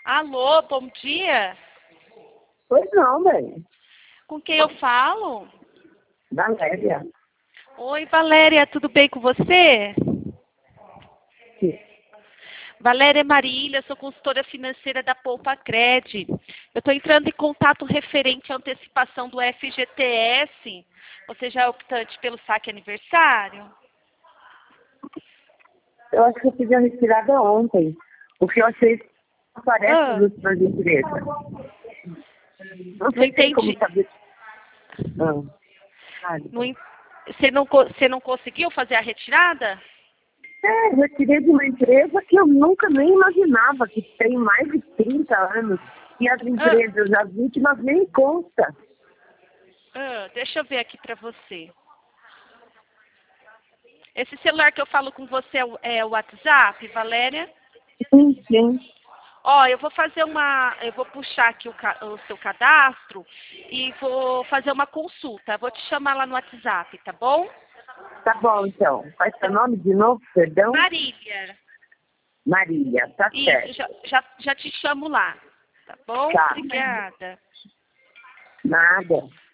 Alô, bom dia. Pois não, bem. Com quem eu falo? Valéria. Oi, Valéria, tudo bem com você? Sim. Valéria Marília, sou consultora financeira da Poupa Cred. Eu estou entrando em contato referente à antecipação do FGTS. Você já é optante pelo saque aniversário? Eu acho que eu fiz a retirada ontem. Porque eu achei que não aparece Ah, nos outras empresas. Não sei como entendi. saber. Não. Não en- Você não conseguiu fazer a retirada? Eu retirei de uma empresa que eu nunca nem imaginava, que tem mais de 30 anos. E as Ah, empresas, as últimas, nem consta. deixa eu ver aqui para você. Esse celular que eu falo com você é o WhatsApp, Valéria? Sim, sim. Ó, eu vou puxar aqui o seu cadastro e vou fazer uma consulta. Vou te chamar lá no WhatsApp, tá bom? Tá bom, então. Qual é seu nome de novo, perdão? Marília. Marília, tá Isso, certo. já te chamo lá. Tá bom? Tá. Obrigada. Nada.